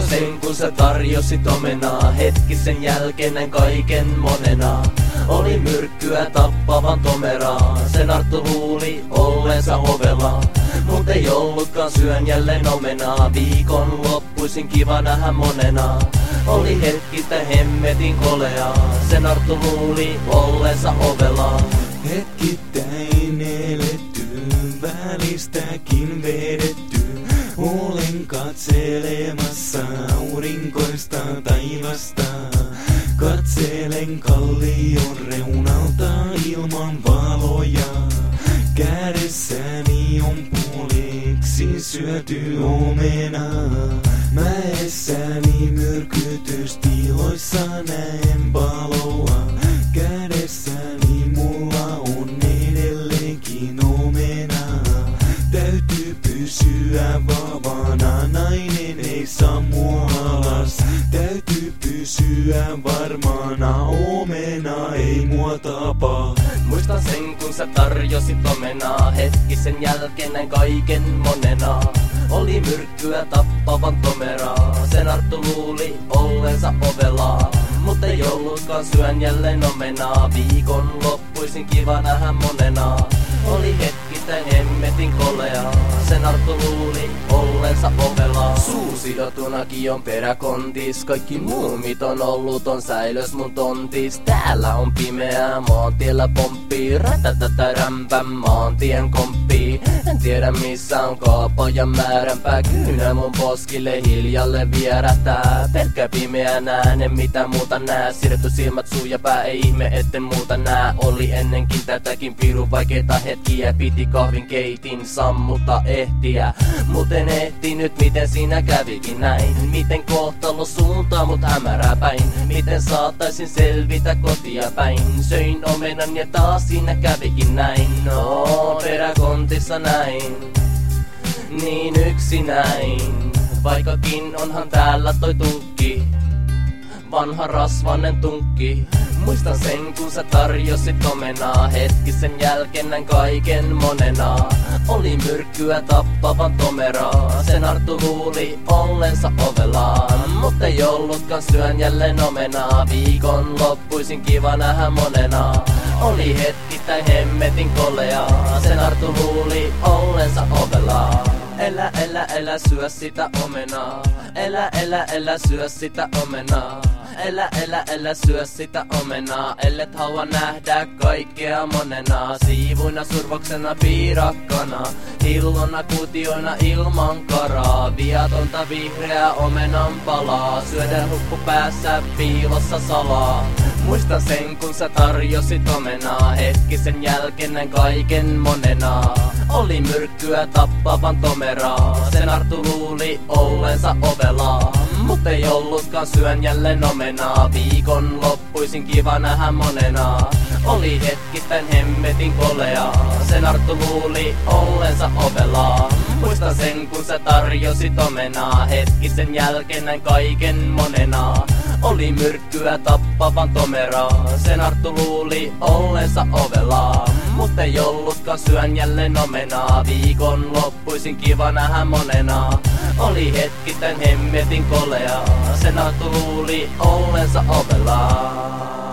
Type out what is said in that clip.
Muistan sen kun sä tarjosit omenaa, hetki sen jälkeen näin kaiken monena. Oli myrkkyä tappavan tomeraa, sen Arttu luuli olleensa ovela. Mut ei ollutkaan, syön jälleen omenaa, viikon loppuisin kiva nähdä monena. Oli hetkistä hemmetin koleaa, sen Arttu luuli olleensa ovela. Hetkittäin eletty, välistäkin vedetty. Olen katselemassa aurinkoista taivasta. Katselen kallion reunalta ilman valoja. Kädessäni on puoliksi syöty omena. Mäessäni myrkytystiloissa näen valoa. Kädessäni mulla on edelleenkin omena. Täytyy pysyä vapaana, nainen ei saa mua alas. Täytyy pysyä varmana, omena ei mua tapaa. Muistan sen kun sä tarjosit omenaa, hetki sen jälkeen näin kaiken monena. Oli myrkkyä tappavan tomeraa, sen Arttu luuli olleensa ovelaa. Mut ei ollutkaan, syön jälleen omenaa, viikon loppuisin kiva nähdä monena. Oli hetkittäin hemmetin koleaa, sen Arttu luuli olleensa ovelaa. Suu sidotunakin on peräkontis, kaikki muumit on säilös mun tontis. Täällä on pimeää, maantiellä pomppii, rätätätärämpän maantien komppii. En tiedä missä on kaapajan määränpää, kyynä mun poskille hiljalle vierähtää. Pelkkä pimeä näen, en mitä muuta nää, siirretty silmät, suu ja pää, ei ihme etten muuta nää. Oli ennenkin tätäkin pirun vaikeita hetkiä, piti kahvin keitin sammutta ehtiä. Mut en ehtinyt, miten siinä kävikin näin. Miten kohtalo suuntaa mut hämärää päin, miten saataisin selvitä kotia päin. Söin omenan ja taas siinä kävikin näin. No, peräkontissa näin, niin yksinäin. Vaikkakin onhan täällä toi tunkki, vanha rasvanen tunkki. Muistan sen kun sä tarjosit omenaa, hetki sen jälkeen näin kaiken monena. Oli myrkkyä tappavan tomeraa, sen Arttu luuli olleensa ovelaa. Mut ei ollutkaan, syön jälleen omenaa, viikon loppuisin kiva nähdä monena. Oli hetkittäin hemmetin koleaa, sen Arttu luuli olleensa ovelaa. Elä, syö sitä omenaa. Elä, syö sitä omenaa. Elä, syö sitä omenaa. Ellet halua nähdä kaikkea monena. Siivuina, survoksena, piirakkana, hillona, kutioina ilman karaa. Viatonta vihreää omenan palaa, syödään huppu päässä piilossa salaa. Muistan sen kun sä tarjosit omenaa, hetki sen jälkeen näin kaiken monena. Oli myrkkyä tappavan tomeraa, sen Arttu luuli olleensa ovelaa. Mut ei ollutkaan, syön jälleen omenaa, viikon loppuisin kiva nähdä monena. Oli hetkittäin hemmetin koleaa, sen Arttu luuli olleensa ovelaa. Muistan sen kun sä tarjosit omenaa, hetki sen jälkeen näin kaiken monena. Oli myrkkyä tappavan tomeraa, sen Arttu luuli olleensa ovelaa. Mut ei ollutkaan, syön jälleen omenaa, viikon loppuisin kiva nähdä monena. Oli hetkittäin hemmetin koleaa, sen Arttu luuli olleensa ovelaa.